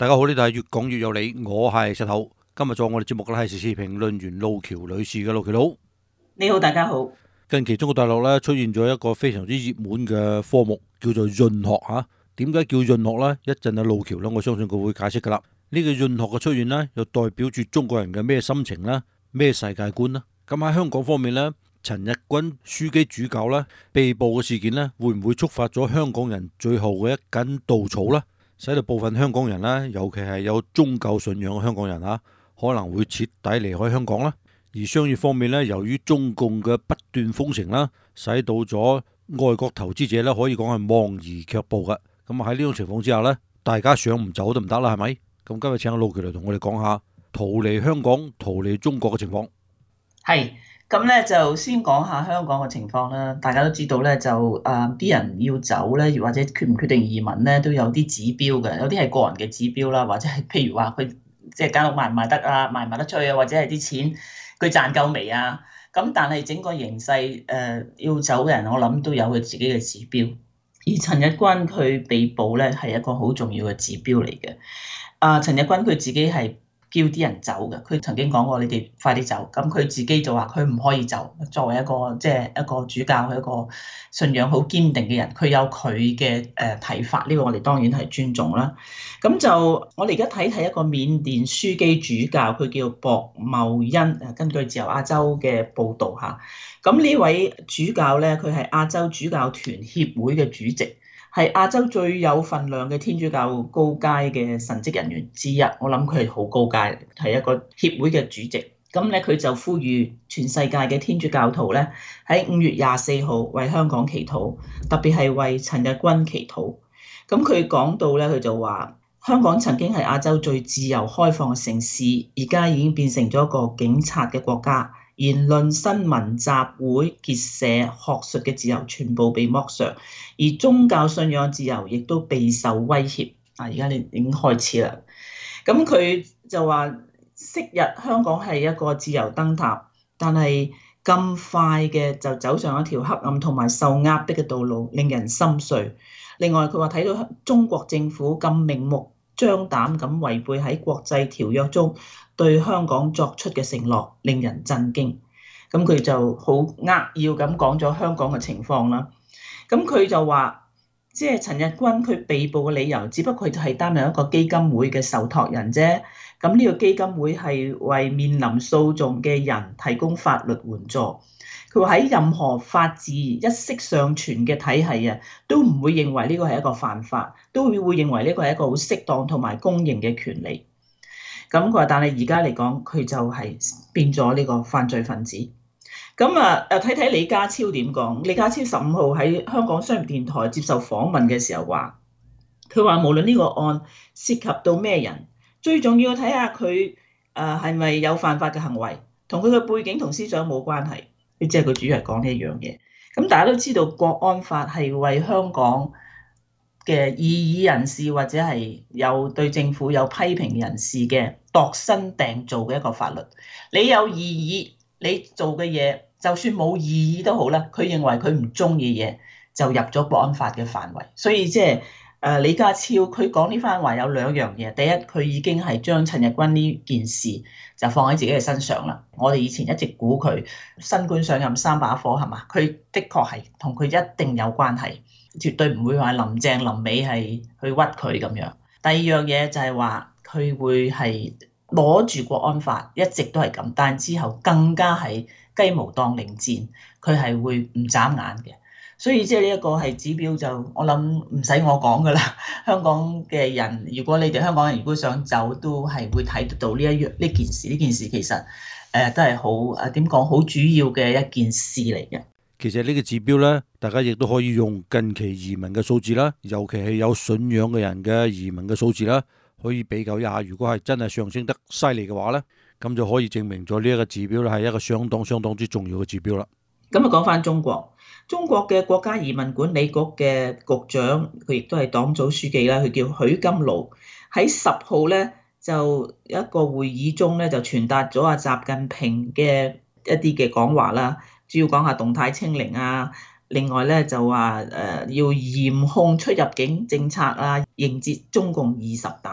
大家好，呢度係越講越有理，我係石頭。今日做我哋節目嘅係時事評論員路橋女士嘅。路橋佬， 你好，大家好。 近期中國大陸咧出現咗一個非常之熱門嘅科目，叫做潤學嚇。點解叫潤學呢？一陣啊路橋咧，我相信佢會解釋噶啦。呢個潤學嘅出現呢，又代表住中國人嘅咩心情呢？咩世界觀呢？咁喺香港方面呢，陳日君樞機主教呢被捕嘅事件呢，會唔會觸發咗香港人最後嘅一根稻草呢？使到部分香港人呢，尤其係有宗教信仰嘅香港人可能會徹底離開香港啦。而商業方面呢，由於中共嘅不斷封城啦，使到咗外國投資者呢，可以講係望而卻步嘅。咁喺呢種情況之下呢，大家想唔走都唔得啦，係咪？咁今日請阿路橋嚟同我哋講下逃離香港、逃離中國嘅情況。 係咁咧，就先講下香港嘅情況啦。大家都知道咧，就啲人要走咧，或者決唔決定移民咧，都有啲指標嘅。有啲係個人嘅指標啦，或者係譬如話佢即係間屋賣唔賣得啊，賣唔賣得出去啊，或者係啲錢佢賺夠未啊。咁但係整個形勢要走嘅人，我諗都有佢自己嘅指標。而陳日君佢被捕咧，係一個好重要嘅指標嚟嘅。陳日君佢自己係叫啲人走嘅，佢曾經講過：你哋快啲走。咁佢自己就話佢唔可以走。作為一個一個主教，佢一個信仰好堅定嘅人，佢有佢嘅睇法。呢個我哋當然係尊重啦。咁就我哋而家睇一個緬甸樞機主教，佢叫薄茂恩。根據自由亞洲嘅報導嚇，咁呢位主教咧，佢係亞洲主教團協會嘅主席，係亞洲最有份量嘅天主教高階嘅神職人員之一。我諗佢係好高階，係一個協會嘅主席。咁咧佢就呼籲全世界嘅天主教徒咧喺5月24號為香港祈禱，特別係為陳日君祈禱。咁佢講到咧，佢就話香港曾經係亞洲最自由開放嘅城市，而家已經變成咗一個警察嘅國家。言論、新聞、集會、結社、學術嘅自由全部被剝削，而宗教信仰自由亦都備受威脅。而家你已經開始啦。咁佢就話：昔日香港係一個自由燈塔，但係咁快嘅就走上一條黑暗同埋受壓迫嘅道路，令人心碎。另外佢話睇到中國政府咁明目張膽咁違背喺國際條約中對香港作出嘅承諾，令人震驚。咁佢就好扼要咁講咗香港嘅情況啦。咁佢就話，即係陳日君佢被捕嘅理由，只不過佢係擔任一個基金會嘅受託人啫。咁呢個基金會係為面臨訴訟嘅人提供法律援助。佢話喺任何法治一息尚存嘅體系都唔會認為呢個係一個犯法，都會認為呢個係一個好適當同埋公認嘅權利。咁佢話，但係而家嚟講，佢就係變咗呢個犯罪分子。咁睇睇李家超點講。李家超15號喺香港商業電台接受訪問嘅時候話，佢話無論呢個案涉及到咩人，最重要睇下佢係咪有犯法嘅行為，同佢嘅背景同思想冇關係。即係佢主要係講呢一樣嘢。咁大家都知道國安法係為香港嘅異議人士或者係有對政府有批評人士嘅度身訂造嘅一個法律。你有異議，你做嘅嘢就算冇異議都好啦，佢認為佢唔中意嘢就入咗國安法嘅範圍。所以即係李家超佢講呢番話有兩樣嘢。第一，佢已經係將陳日君呢件事就放喺自己嘅身上啦。我哋以前一直估佢新官上任3把火係嘛，佢的確係同佢一定有關係，絕對唔會話林鄭臨尾係去屈佢咁樣。第二樣嘢就係話佢會係攞住國安法，一直都係咁，但之後更加係雞毛當令箭，佢係會唔眨眼嘅。所以即係呢一個係指標，就我諗唔使我講噶啦。香港嘅人，如果你哋香港人如果想走，都係會睇得到呢件事。呢件事其實都係好點講，好主要嘅一件事嚟嘅。 其實呢個指標呢，大家亦都可以用近期移民嘅數字啦，尤其係有信仰嘅人嘅移民嘅數字啦，可以比較一下。如果係真係上升得犀利嘅話呢，咁就可以證明咗呢一個指標咧係一個相當之重要嘅指標啦。 咁講翻中國嘅國家移民管理局嘅局長，佢亦都係黨組書記啦，佢叫許金盧。喺10號咧就一個會議中咧就傳達咗習近平嘅一啲嘅講話啦，主要講下動態清零啊，另外咧就話要嚴控出入境政策啊，迎接中共20大。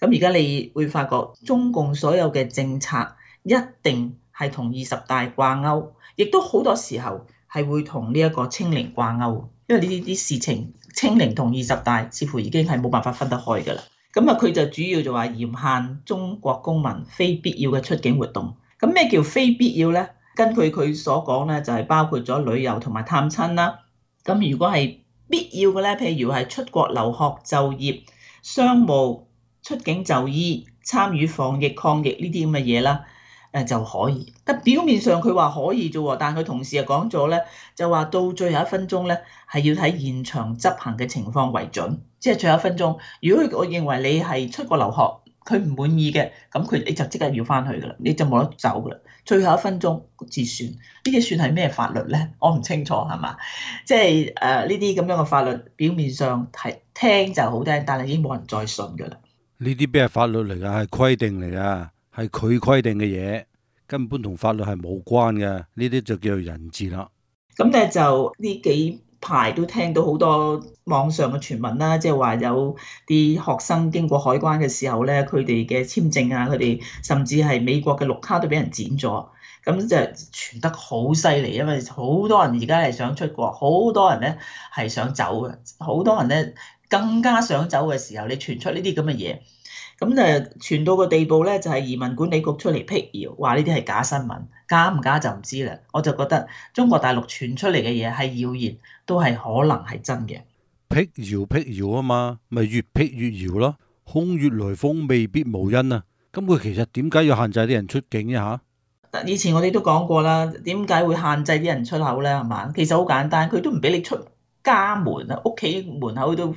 咁而家你會發覺中共所有嘅政策一定係同20大掛鈎，亦都好多時候係會同呢一個清零掛鈎，因為呢啲事情清零同20大似乎已經係冇辦法分得開㗎啦。咁啊，佢就主要就話嚴限中國公民非必要嘅出境活動。咁咩叫非必要呢？根據佢所講咧，就係包括咗旅遊同埋探親啦。咁如果係必要嘅咧，譬如係出國留學、就業、商務、出境就醫、參與防疫抗疫呢啲咁嘅嘢啦，就可以。但表面上佢話可以啫喎，但佢同時又講咗咧，就話到最後一分鐘咧，係要睇現場執行嘅情況為準。即係最後一分鐘，如果我認為你係出國留學，佢唔滿意嘅，咁你就即刻要翻去噶啦，你就冇得走噶啦。最後一分鐘至算，呢啲算係咩法律咧？我唔清楚係嘛？即係呢啲咁樣嘅法律，表面上係聽就好聽，但係已經冇人再信噶啦。 呢啲咩係法律嚟㗎？係規定嚟㗎，係佢規定嘅嘢，根本同法律係冇關嘅。呢啲就叫做人治啦。 咁咧就呢幾排都聽到好多網上嘅傳聞啦，即係話有啲學生經過海關嘅時候咧，佢哋嘅簽證啊，佢哋甚至係美國嘅綠卡都俾人剪咗，咁就傳得好犀利，因為好多人而家係想出國，好多人咧係想走嘅，好多人咧更加想走嘅時候，你傳出呢啲咁嘅嘢。咁傳到個地步咧，就係移民管理局出嚟辟謠，話呢啲係假新聞，假唔假就唔知啦。我就覺得中國大陸傳出嚟嘅嘢係謠言，都係可能係真嘅。 辟謠啊嘛，咪越辟越謠咯。空穴來風未必無因啊。咁佢其實點解要限制啲人出境一下？ 以前我哋都講過啦，點解會限制啲人出口咧？係嘛？其實好簡單，佢都唔俾你出家門啊，屋企門口都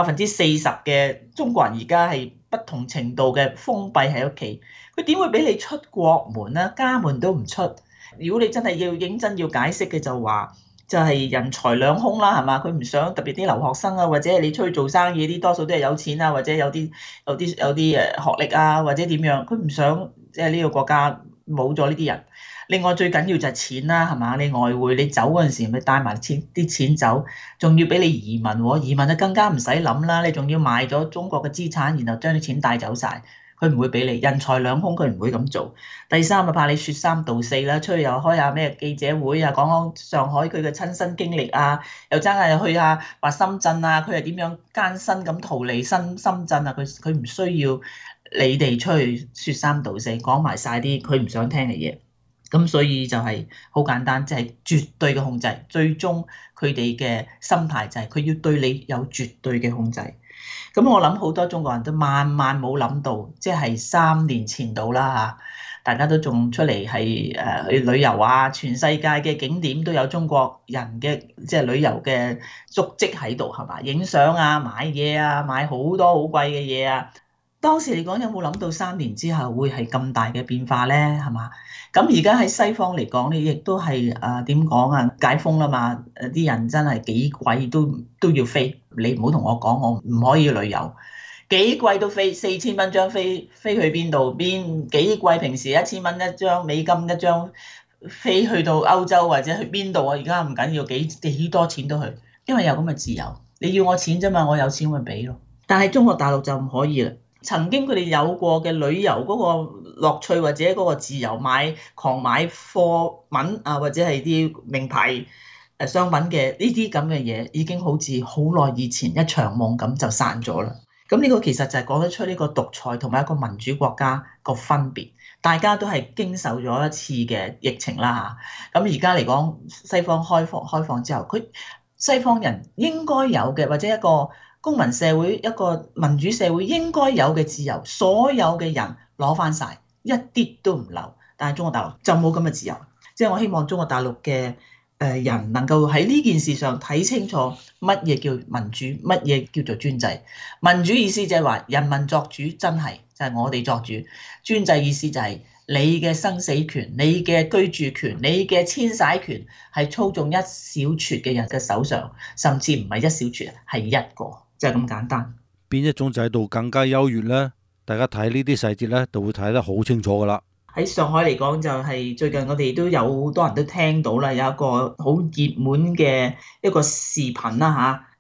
40%嘅中國人而家係不同程度嘅封閉喺屋企，佢點會俾你出國門啊？家門都唔出。如果你真係要認真要解釋嘅，就話就係人財兩空啦，係嘛？佢唔想特別啲留學生啊，或者係你出去做生意啲，多數都係有錢啊，或者有啲學歷啊，或者點樣，佢唔想即係呢個國家冇咗呢啲人。另外最緊要就係錢啦，係嘛？你外匯你走嗰陣時咪帶埋啲錢走，仲要俾你移民喎，移民就更加唔使諗啦。你仲要賣咗中國嘅資產，然後將啲錢帶走晒，佢唔會俾你。人財兩空，佢唔會咁做。第三就怕你説三道四啦，出去又開下咩記者會啊，講上海佢嘅親身經歷啊，又爭係去下話深圳啊，佢係點樣艱辛咁逃離深圳啊，佢唔需要你哋出去説三道四，講埋晒啲佢唔想聽嘅嘢。咁所以就係好簡單，即係絕對嘅控制。最終佢哋嘅心態就係佢要對你有絕對嘅控制。咁我諗好多中國人都萬萬冇諗到，即係3年前到啦嚇，大家都仲出嚟係去旅遊啊，全世界嘅景點都有中國人嘅即係旅遊嘅足跡喺度係嘛？影相啊，買嘢啊，買好多好貴嘅嘢啊。當時嚟講有冇諗到3年之後會係咁大嘅變化咧？係嘛？咁而家喺西方嚟講咧，亦都係點講啊？解封啦嘛，啲人真係幾貴都要飛。你唔好同我講，我唔可以旅遊，幾貴都飛，4000蚊張飛，飛去邊度？幾貴？平時1000蚊一張美金一張飛去到歐洲或者去邊度啊？而家唔緊要，幾多錢都去，因為有咁嘅自由。你要我錢啫嘛，我有錢咪俾咯。但係中國大陸就唔可以啦。曾經佢哋有過嘅旅遊嗰個樂趣或者嗰個自由狂買貨品啊，或者係啲名牌商品嘅呢啲咁嘅嘢，已經好似好耐以前一場夢咁就散咗啦。咁呢個其實就係講得出呢個獨裁同埋一個民主國家個分別。大家都係經受咗一次嘅疫情啦嚇。咁而家嚟講，西方開放之後，佢西方人應該有嘅或者一個公民社會一個民主社會應該有嘅自由，所有嘅人攞翻晒，一啲都唔留。但係中國大陸就冇咁嘅自由，即係我希望中國大陸嘅人能夠喺呢件事上睇清楚乜嘢叫民主，乜嘢叫做專制。民主意思就係話人民作主，真係就係我哋作主。專制意思就係你嘅生死權、你嘅居住權、你嘅遷徙權係操縱一小撮嘅人嘅手上，甚至唔係一小撮，係一個。就係咁簡單。 邊一種制度更加優越呢？大家睇呢啲細節咧，就會睇得好清楚噶啦。 喺上海嚟講，就係最近我哋都有好多人都聽到啦，有一個好熱門嘅一個視頻啦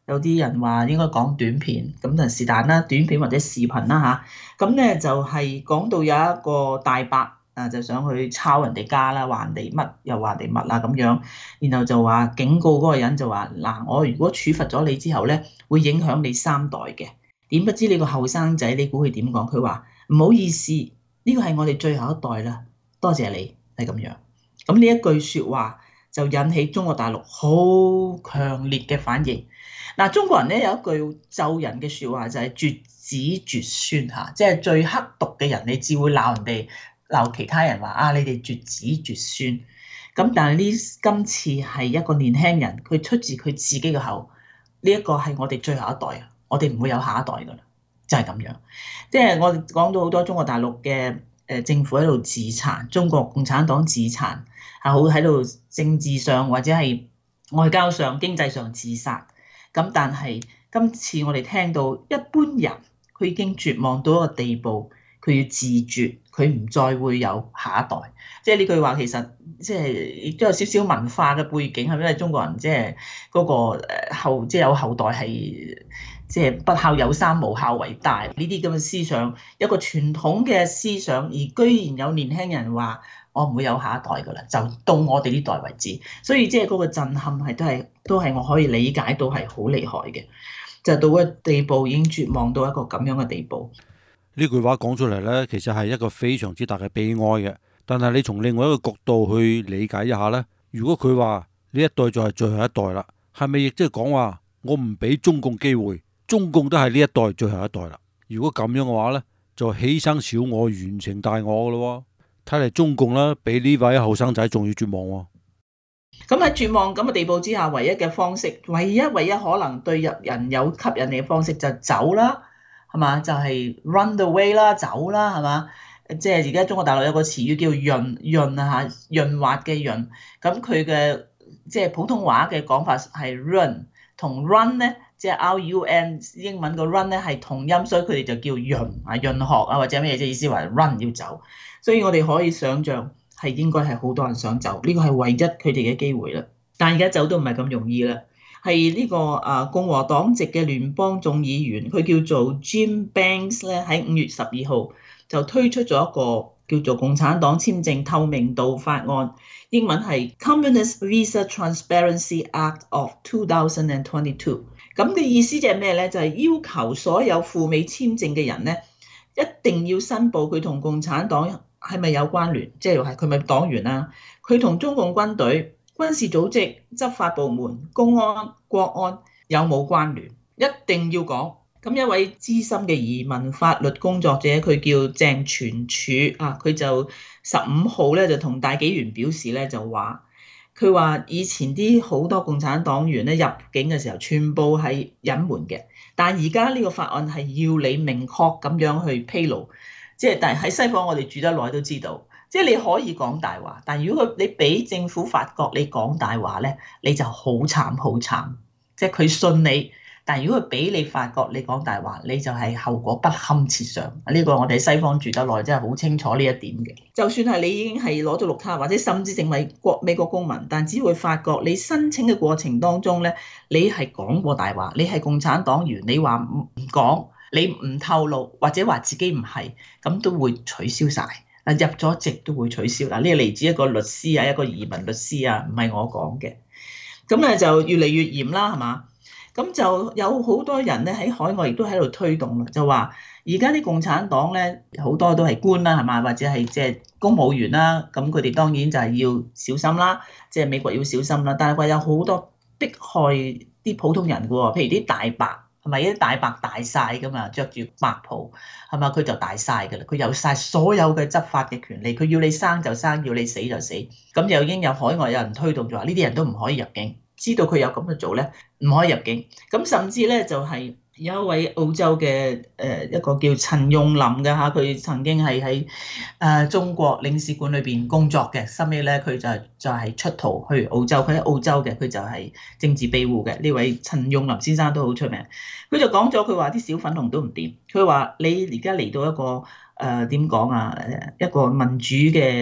有啲人話應該講短片，咁就是但啦，短片或者視頻啦嚇。咁咧就係講到有一個大伯啊，就想去抄人哋家啦，話人哋乜又話人哋乜啦咁樣，然後就話警告嗰個人就話嗱，我如果處罰咗你之後咧，會影響你3代嘅。點不知你個後生仔，你估佢點講？佢話唔好意思，呢個係我哋最後一代啦，多謝你，係咁樣。咁呢一句説話就引起中國大陸好強烈嘅反應。嗱，中國人咧有一句咒人嘅説話就係絕子絕孫嚇，即係最刻毒嘅人，你只會鬧人哋，鬧其他人話啊，你哋絕子絕孫。咁但係今次係一個年輕人，佢出自佢自己嘅口，呢一個係我哋最後一代啊，我哋唔會有下一代噶啦，就係咁樣。即係我哋講到好多中國大陸嘅政府喺度自殘，中國共產黨自殘，係好喺度政治上或者係外交上、經濟上自殺。咁但係今次我哋聽到一般人佢已經絕望到一個地步，佢要自絕，佢唔再會有下一代。即係呢句話其實即係亦都有少少文化嘅背景，係因為中國人即係嗰個即係有後代係即係不孝有三，無孝為大呢啲咁嘅思想，一個傳統嘅思想，而居然有年輕人話我唔會有下一代㗎啦，就到我哋呢代為止。所以即係嗰個震撼係都係我可以理解到係好厲害嘅，就到個地步已經絕望到一個咁樣嘅地步。 呢句話講出嚟呢，其實係一個非常之大嘅悲哀嘅。但係你從另外一個角度去理解一下呢，如果佢話呢一代就係最後一代啦，係咪亦即係講話我唔俾中共機會，中共都係呢一代最後一代啦？如果咁樣嘅話呢，就犧牲小我完成大我噶咯。睇嚟中共呢，比呢位後生仔仲要絕望喎。 咁喺絕望咁嘅地步之下，唯一嘅方式，唯一可能對人有吸引力嘅方式就走啦，係嘛？就係 run the way 啦，走啦，係嘛？即係而家中國大陸有個詞語叫潤啊嚇，潤滑嘅潤。咁佢嘅即係普通話嘅講法係 run，同 run 咧，即係 run 英文個 run 咧係同音，所以佢哋就叫潤啊，潤學啊或者咩嘢，即係意思話 run 要走。所以我哋可以想像係應該係好多人想走，呢個係唯一佢哋嘅機會啦。但係而家走都唔係咁容易啦。係呢個共和黨籍嘅聯邦眾議員，佢叫做 Jim Banks 咧，喺5月12號就推出咗一個叫做共產黨簽證透明度法案，英文係 Communist Visa Transparency Act of 2022。咁嘅意思就係咩咧？就係要求所有赴美簽證嘅人咧，一定要申報佢同共產黨係咪有關聯，即係佢咪黨員啦？佢同中共軍隊、軍事組織、執法部門、公安、國安有冇關聯？一定要講。咁一位資深嘅移民法律工作者，佢叫鄭全柱啊，佢就15號咧就同大紀元表示咧，就話佢話以前啲好多共產黨員咧入境嘅時候，全部係隱瞞嘅，但而家呢個法案係要你明確咁樣去披露。即係但係喺西方我哋住得耐都知道，即係你可以講大話，但如果你俾政府發覺你講大話咧，你就好慘好慘。即係佢信你，但如果佢俾你發覺你講大話，你就係後果不堪設想。呢個我哋西方住得耐真係好清楚呢一點嘅。就算係你已經係攞咗綠卡，或者甚至成為美國公民，但只會發覺你申請嘅過程當中咧，你係講過大話，你係共產黨員，你話唔講。你唔透露或者話自己唔係，咁都會取消晒。入咗籍都會取消。呢個嚟自一個律師啊，一個移民律師啊，唔係我講嘅。咁咧就越嚟越嚴啦，係嘛？咁就有好多人咧喺海外亦都喺度推動啦，就話而家啲共產黨咧好多都係官啦，係嘛？或者係即係公務員啦，咁佢哋當然就係要小心啦，即係美國要小心啦。但係話有好多迫害啲普通人嘅喎，譬如啲大白。係咪啲大白大晒噶嘛？着住白袍係嘛？佢就大晒噶啦，佢有晒所有嘅執法嘅權利，佢要你生就生，要你死就死。咁又已經有海外有人推動咗話，呢啲人都唔可以入境。知道佢有咁嘅做咧，唔可以入境。咁甚至咧就係有一位澳洲嘅一個叫陳用林嘅嚇，佢曾經係喺中國領事館裏邊工作嘅，後尾咧佢就係出逃去澳洲，佢喺澳洲嘅，佢就係政治庇護嘅。呢位陳用林先生都好出名，佢就講咗佢話啲小粉紅都唔掂，佢話你而家嚟到一個點講啊，一個民主嘅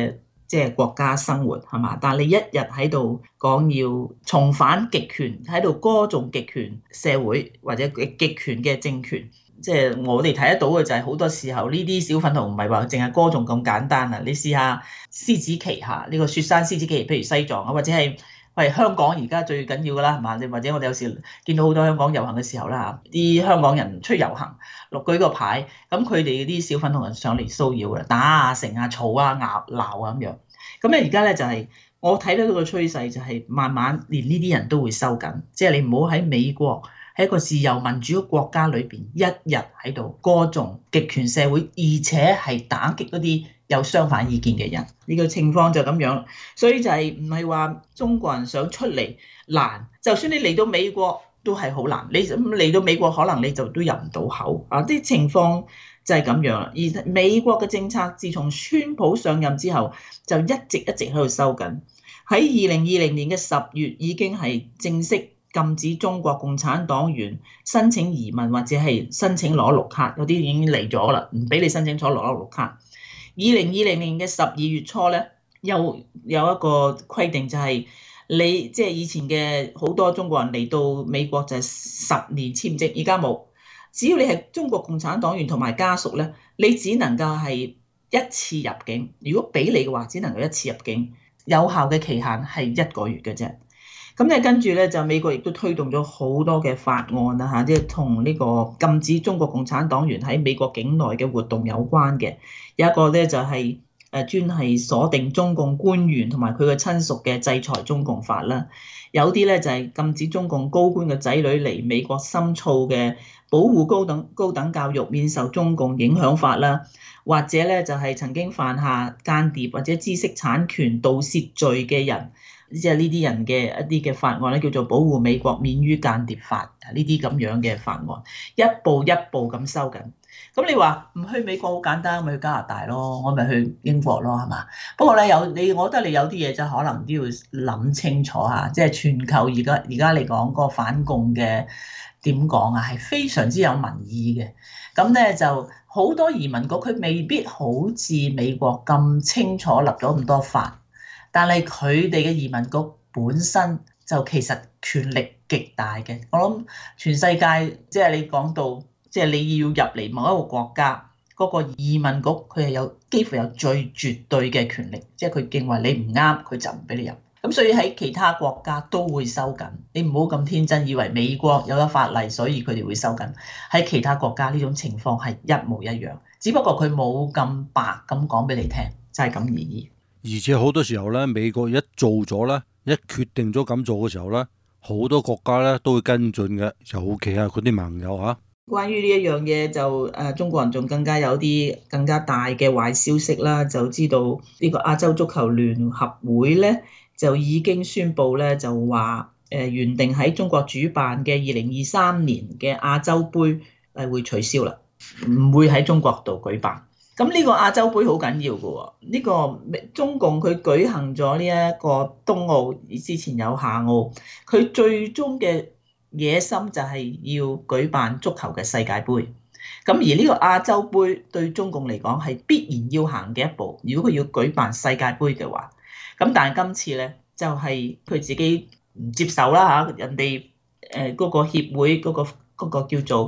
即係國家生活係嘛？但係你一日喺度講要重返極權，喺度歌頌極權社會或者極權嘅政權，即係我哋睇得到嘅就係好多時候呢啲小粉紅唔係話淨係歌頌咁簡單啊！你試下獅子旗下呢個雪山獅子旗，譬如西藏啊，或者係香港而家最緊要㗎啦係嘛？或者我哋有時見到好多香港遊行嘅時候啦，啲香港人出遊行，舉個牌，咁佢哋啲小粉紅人上嚟騷擾㗎啦，打啊、成啊、嘈啊、鬧啊咁樣。咁咧而家咧就係我睇到個趨勢就係慢慢連呢啲人都會收緊，即係你唔好喺美國喺一個自由民主嘅國家裏邊，一日喺度歌頌極權社會，而且係打擊嗰啲有相反意見嘅人。呢個情況就咁樣，所以就係唔係話中國人想出嚟難，就算你嚟到美國都係好難。你嚟到美國可能你就都入唔到口啊！啲情況就係咁樣啦。而美國嘅政策自從川普上任之後，就一直喺度收緊。喺2020年嘅10月已經係正式禁止中國共產黨員申請移民或者係申請攞綠卡，有啲已經嚟咗啦，唔俾你申請攞綠卡。2020年嘅12月初咧，又有一個規定就係你即係以前嘅好多中國人嚟到美國就係10年簽證，而家冇。只要你係中國共產黨員同埋家屬咧，你只能夠係一次入境。如果俾你嘅話，只能夠一次入境，有效嘅期限係1個月嘅啫。咁咧跟住咧就美國亦都推動咗好多嘅法案啦嚇，即係同呢個禁止中國共產黨員喺美國境內嘅活動有關嘅。有一個咧就係專係鎖定中共官員同埋佢嘅親屬嘅制裁中共法啦。有啲咧就係禁止中共高官嘅仔女嚟美國深造嘅保護高等教育免受中共影響法啦，或者咧就係曾經犯下間諜或者知識產權盜竊罪嘅人，即係呢啲人嘅一啲嘅法案咧，叫做保護美國免於間諜法，呢啲咁樣嘅法案，一步一步咁收緊。咁你話唔去美國好簡單，咪去加拿大咯，我咪去英國咯，係嘛？不過咧我覺得你有啲嘢就可能都要諗清楚下，即係全球而家嚟講個反共嘅點講啊，係非常之有民意嘅。咁咧就好多移民局佢未必好似美國咁清楚立咗咁多法，但係佢哋嘅移民局本身就其實權力極大嘅。我諗全世界即係你講到。即係你要入嚟某一個國家，嗰個移民局佢係幾乎有最絕對嘅權力，即係佢認為你唔啱，佢就唔俾你入。咁所以喺其他國家都會收緊。你唔好咁天真，以為美國有咗法例，所以佢哋會收緊。喺其他國家呢種情況係一模一樣，只不過佢冇咁白咁講俾你聽，就係咁而已。 而且好多時候咧，美國一做咗咧，一決定咗咁做嘅時候咧，好多國家咧都會跟進嘅，尤其係佢啲盟友嚇。 關於呢一樣嘢就中國人仲更加有啲更加大嘅壞消息啦，就知道呢個亞洲足球聯合會咧就已經宣布咧就話原定喺中國主辦嘅2023年嘅亞洲杯會取消啦，唔會喺中國度舉辦。咁呢個亞洲杯好緊要嘅喎，呢個中共佢舉行咗呢一個冬奧，之前有夏奧，佢最終嘅野心就係要舉辦足球嘅世界盃，咁而呢個亞洲盃對中共嚟講係必然要行嘅一步。如果佢要舉辦世界盃嘅話，咁但係今次咧就係佢自己唔接受啦嚇，人哋嗰個協會嗰個叫做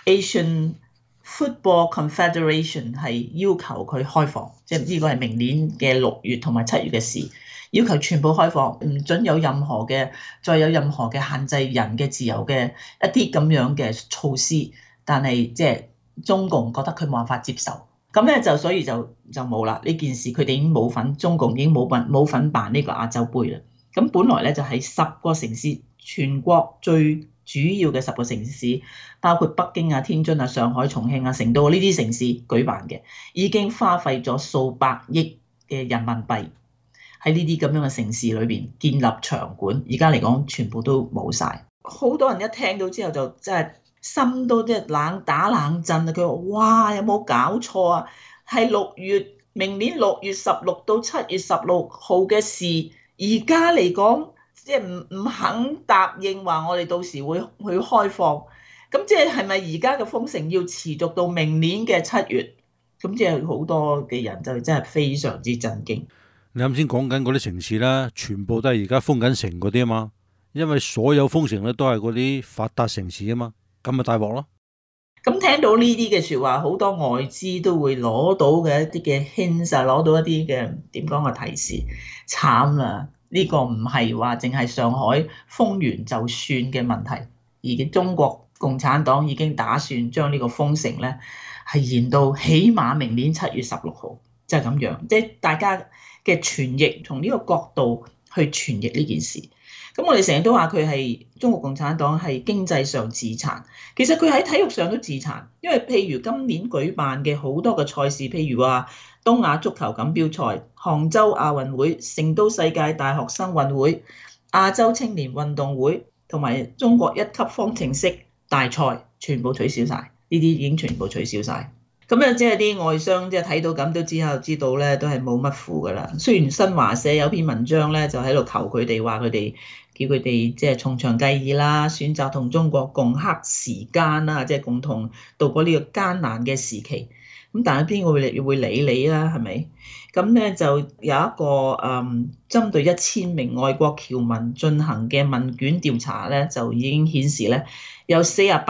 Asian Football Confederation 係要求佢開放，即係呢個係明年嘅6月同埋7月嘅事。要求全部開放，唔准有任何嘅再有任何嘅限制人嘅自由嘅一啲咁樣嘅措施，但係即係中共覺得佢冇辦法接受，咁咧就所以就冇啦呢件事，佢哋已經冇份，中共已經冇份辦呢個亞洲杯啦。咁本來咧就係10個城市，全國最主要嘅10個城市，包括北京啊、天津啊、上海、重慶啊、成都呢啲城市舉辦嘅，已經花費咗數百億嘅人民幣。喺呢啲咁樣嘅城市裏邊建立場館，而家嚟講全部都冇晒。好多人一聽到之後就真係心都即係打冷震啊！佢話：哇，有冇搞錯啊？係明年6月16到7月16號嘅事，而家嚟講即係唔肯答應話我哋到時會去開放。咁即係咪而家嘅封城要持續到明年嘅7月？咁即係好多嘅人就真係非常之震驚。 你啱先講緊嗰啲城市啦，全部都係而家封緊城嗰啲啊嘛，因為所有封城咧都係嗰啲發達城市啊嘛，咁咪大鑊咯。 咁聽到呢啲嘅説話，好多外資都會攞到嘅一啲嘅 hints 啊，攞到一啲嘅點講嘅提示，慘啦！呢個唔係話淨係上海封完就算嘅問題，而中國共產黨已經打算將呢個封城咧係延到起碼明年7月16號，即係咁樣，即係大家嘅傳譯從呢個角度去傳譯呢件事。咁我哋成日都話佢係中國共產黨係經濟上自殘，其實佢喺體育上都自殘，因為譬如今年舉辦嘅好多嘅賽事，譬如話東亞足球錦標賽、杭州亞運會、成都世界大學生運會、亞洲青年運動會同埋中國一級方程式大賽，全部取消晒，呢啲已經全部取消晒。咁咧，即係啲外商即係睇到咁都知道咧，都係冇乜符噶啦。雖然新華社有篇文章咧，就喺度求佢哋話佢哋叫佢哋即係從長計議啦，選擇同中國共克時艱啦，即係共同度過呢個艱難嘅時期。咁但係邊個會理你啦？係咪？咁咧就有一個針對1000名外國僑民進行嘅問卷調查咧，就已經顯示咧，有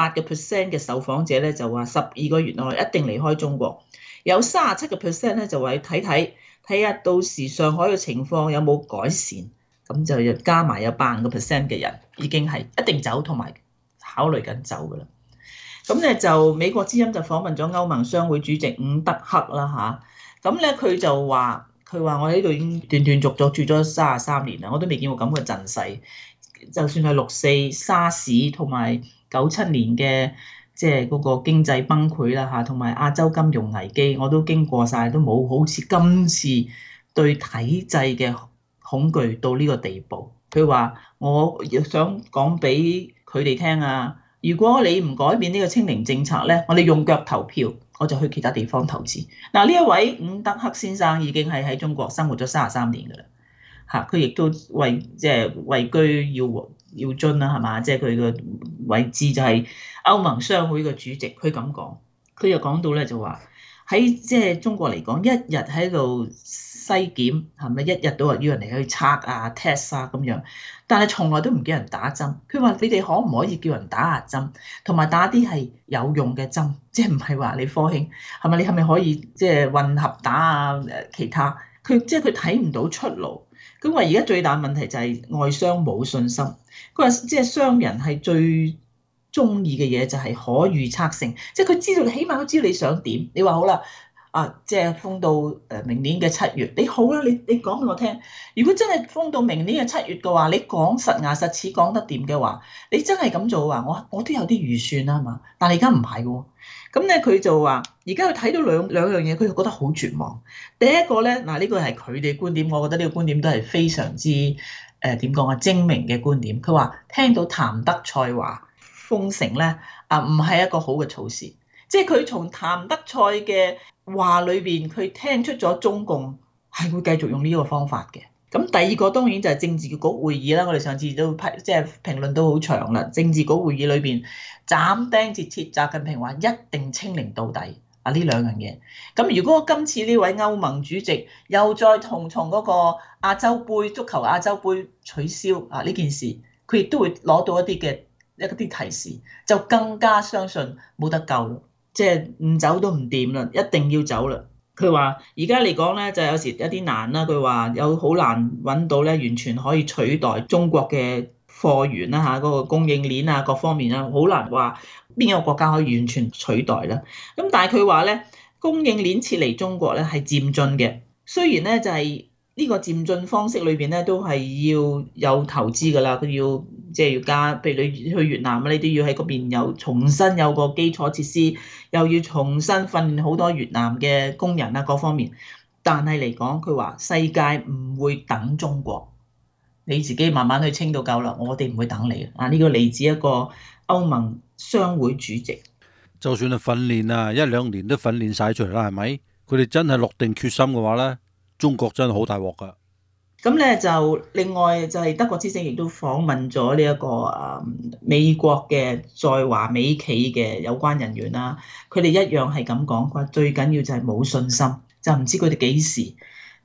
48% 嘅受訪者咧就話12個月內一定離開中國，有37% 咧就話睇下到時上海嘅情況有冇改善，咁就加埋有8%嘅人已經係一定走同埋考慮緊走噶啦。咁咧就美國之音就訪問咗歐盟商會主席伍德克啦嚇，咁咧佢就話我喺度已經斷斷續續住咗33年啦，我都未見過咁嘅陣勢。就算係6·4沙士同埋97年嘅即係嗰個經濟崩潰啦嚇，同埋亞洲金融危機，我都經過晒，都冇好似今次對體制嘅恐懼到呢個地步。佢話我想講俾佢哋聽啊，如果你唔改變呢個清零政策咧，我哋用腳投票，我就去其他地方投資。嗱，呢一位伍德克先生已經係喺中國生活咗33年㗎啦，嚇，佢亦都位居要津啦，係嘛？即係佢個位置就係歐盟商會嘅主席。佢咁講，佢又講到咧就話喺即係中國嚟講，一日喺度篩檢係咪？一日都話要人哋去測啊、test 啊咁樣，但係從來都唔叫人打針。佢話你哋可唔可以叫人打下針，同埋打啲係有用嘅針，即係唔係話你科興係咪？你係咪可以即係混合打啊？其他佢即係佢睇唔到出路。咁話而家最大問題就係外商冇信心。佢話即係商人係最中意嘅嘢就係可預測性，即係佢知道，起碼都知道你想點。你話好啦，即係封到明年嘅7月，你好啦，你講俾我聽。如果真係封到明年嘅7月嘅話，你講實牙實齒講得掂嘅話，你真係咁做啊？我都有啲預算啦嘛。但係而家唔係喎。咁咧佢就話，而家佢睇到兩樣嘢，佢就覺得好絕望。第一個咧，呢個係佢哋觀點，我覺得呢個觀點都係非常之點講啊，精明嘅觀點。佢話聽到譚德塞話封城咧唔係一個好嘅措施，即係佢從譚德塞嘅話裏邊，佢聽出咗中共係會繼續用呢個方法嘅。咁第二個當然就係政治局會議啦，我哋上次都即係評論都好長啦。政治局會議裏邊斬釘截鐵，習近平話一定清零到底呢兩樣嘢。咁如果今次呢位歐盟主席又再從嗰個亞洲杯足球亞洲杯取消呢件事，佢亦都會攞到一啲提示，就更加相信冇得救啦，即係唔走都唔掂啦，一定要走啦。佢話而家嚟講咧，就有時有啲難啦。佢話有好難揾到咧，完全可以取代中國嘅貨源啦嗰個供應鏈啊各方面啦，好難話邊個國家可以完全取代啦。咁但係佢話咧，供應鏈撤離中國咧係漸進嘅，雖然咧就係呢個漸進方式裏邊咧都係要有投資㗎啦，佢要即係要加，譬如你去越南啊，你都要喺嗰邊又重新有個基礎設施，又要重新訓練好多越南嘅工人啊各方面。但係嚟講，佢話世界唔會等中國，你自己慢慢去清到夠啦，我哋唔會等你啊！呢個嚟自一個歐盟商會主席。 就算係訓練啊，1-2年都訓練晒出嚟啦，係咪？佢哋真係落定決心嘅話咧，中國真係好大鑊㗎。 咁咧就另外就係德國之聲亦都訪問咗呢一個美國嘅在華美企嘅有關人員啦，佢哋一樣係咁講，佢話最緊要就係冇信心，就唔知佢哋幾時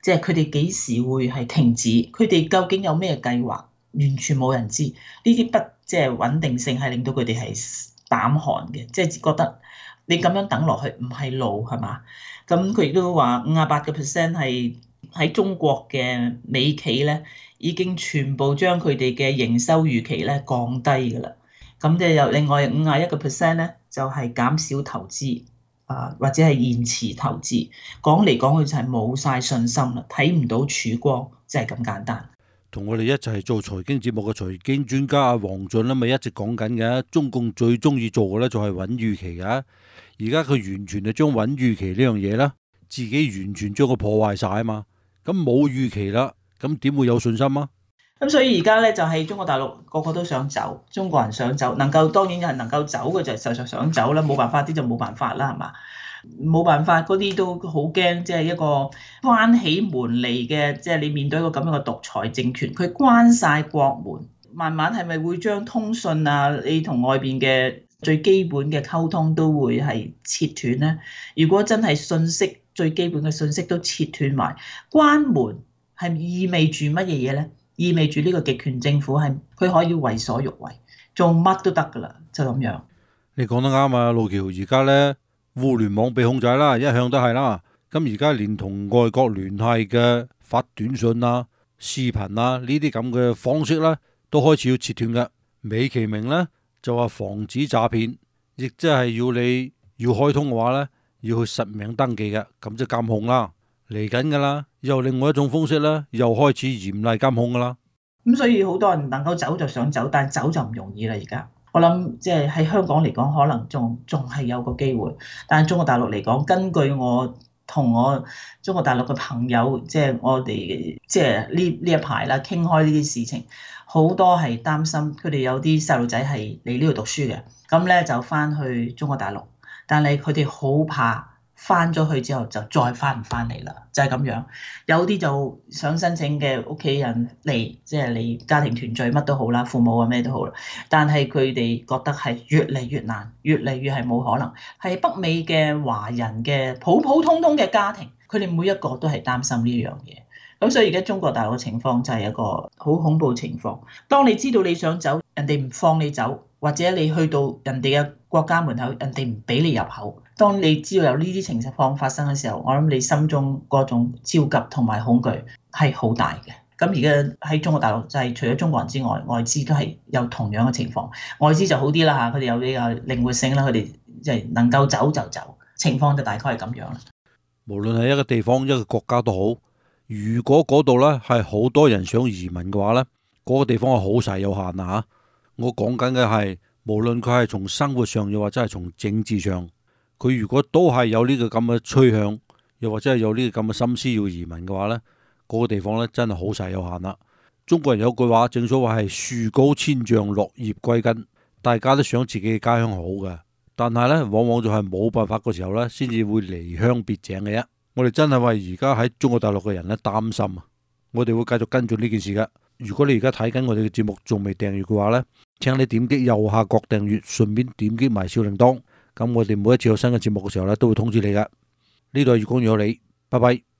即係佢哋幾時會係停止？佢哋究竟有咩計劃？完全冇人知。呢啲即係穩定性係令到佢哋係膽寒嘅，即係覺得你咁樣等落去唔係路係嘛？咁佢亦都話58%係喺中國嘅美企咧，已經全部將佢哋嘅營收預期咧降低㗎啦。咁即係有另外51%咧，就係減少投資或者係延遲投資。講嚟講去就係冇晒信心啦，睇唔到曙光，就係咁簡單。 同我哋一齊做財經節目嘅財經專家阿黃俊咧，咪一直講緊嘅，中共最中意做嘅咧就係穩預期嘅。而家佢完全係將穩預期呢樣嘢啦，自己完全將佢破壞晒啊嘛。咁冇預期啦，咁點會有信心啊？ 咁所以而家咧就係中國大陸個個都想走，中國人想走，當然係能夠走嘅就實想走啦，冇辦法啲就冇辦法啦，係嘛？冇辦法嗰啲都好驚，即係一個關起門嚟嘅，即係你面對一個咁樣嘅獨裁政權，佢關晒國門，慢慢係咪會將通訊啊，你同外邊嘅最基本嘅溝通都會係切斷呢？如果真係信息最基本嘅信息都切斷埋，關門係意味住乜嘢嘢呢？意味住呢個極權政府係佢可以為所欲為，做乜都得㗎啦，就咁樣。 你講得啱啊，路橋，而家呢，互聯網被控制啦，一向都係啦。咁而家連同外國聯繫嘅發短信啊、視頻啊呢啲咁嘅方式呢，都開始要切斷嘅。美其名呢，就話防止詐騙，亦即係要你要開通嘅話呢，要去實名登記嘅，咁就監控啦。嚟緊噶啦，又另外一種方式啦，又開始嚴厲監控噶啦。 咁所以好多人能夠走就想走，但係走就唔容易啦。而家我諗即係喺香港嚟講，可能仲係有個機會，但係中國大陸嚟講，根據我同我中國大陸嘅朋友，即係我哋即係呢一排啦，傾開呢啲事情，好多係擔心佢哋有啲細路仔係嚟呢度讀書嘅，咁咧就翻去中國大陸，但係佢哋好怕。翻咗去之後就再翻唔翻嚟啦，就係咁樣。有啲就想申請嘅屋企人嚟，即係你家庭團聚乜都好啦，父母啊咩都好啦。但係佢哋覺得係越嚟越難，越嚟越係冇可能。係北美嘅華人嘅普普通通嘅家庭，佢哋每一個都係擔心呢樣嘢。咁所以而家中國大陸嘅情況就係一個好恐怖情況。當你知道你想走，人哋唔放你走，或者你去到人哋嘅國家門口，人哋唔俾你入口。當你知道有呢啲情況發生嘅時候，我諗你心中嗰種焦急同埋恐懼係好大嘅。咁而家喺中國大陸就係除咗中國人之外，外資都係有同樣嘅情況。外資就好啲啦嚇，佢哋有比較靈活性啦，佢哋即係能夠走就走，情況就大概係咁樣啦。 無論係一個地方一個國家都好，如果嗰度呢係好多人想移民嘅話呢，嗰個地方係好細有限啊嚇。我講緊嘅係無論佢係從生活上又或者係從政治上。佢如果都係有呢個咁嘅趨向，又或者係有呢個咁嘅心思要移民嘅話呢，嗰個地方呢真係好細有限啦。中國人有句話，正所謂係樹高千丈，落葉歸根，大家都想自己嘅家鄉好嘅，但係呢，往往就係冇辦法嘅時候呢，先至會離鄉別井嘅啫。我哋真係為而家喺中國大陸嘅人呢擔心啊！我哋會繼續跟進呢件事嘅。如果你而家睇緊我哋嘅節目仲未訂閱嘅話呢，請你點擊右下角訂閱，順便點擊埋小鈴鐺。咁我哋每一次有新嘅節目嘅時候咧，都會通知你噶。呢度係粵講粵有理，拜拜。